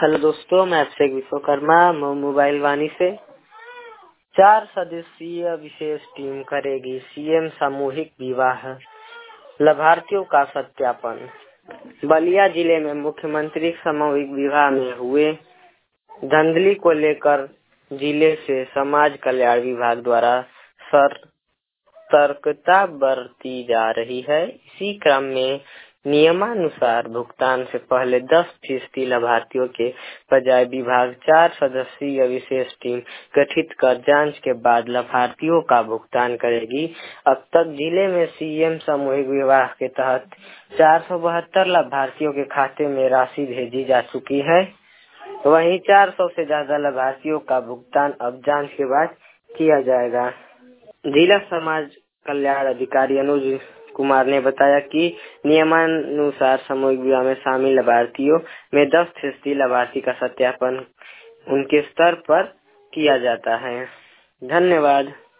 Hello दोस्तों, मैं अभिषेक Vishwakarma mobile वाणी से। 4 सदस्यीय विशेष टीम करेगी सीएम सामूहिक विवाह, लाभार्थियों का सत्यापन। बलिया जिले में मुख्यमंत्री सामूहिक विवाह में हुए धांधली को लेकर जिले से समाज कल्याण विभाग द्वारा सतर्कता बरती जा रही है। इसी क्रम में नियमानुसार भुगतान से पहले 10% लाभार्थियों के बजाय विभाग 4 सदस्यीय विशेष टीम गठित कर जांच के बाद लाभार्थियों का भुगतान करेगी। अब तक जिले में सीएम सामूहिक विवाह के तहत 472 लाभार्थियों के खाते में राशि भेजी जा चुकी है। वहीं 400 से ज्यादा लाभार्थियों का भुगतान अब जांच के बाद किया जाएगा। जिला समाज कल्याण अधिकारी अनुज कुमार ने बताया कि नियमानुसार सामूहिक विवाह में शामिल लाभार्थियों में 10% लाभार्थी का सत्यापन उनके स्तर पर किया जाता है। धन्यवाद।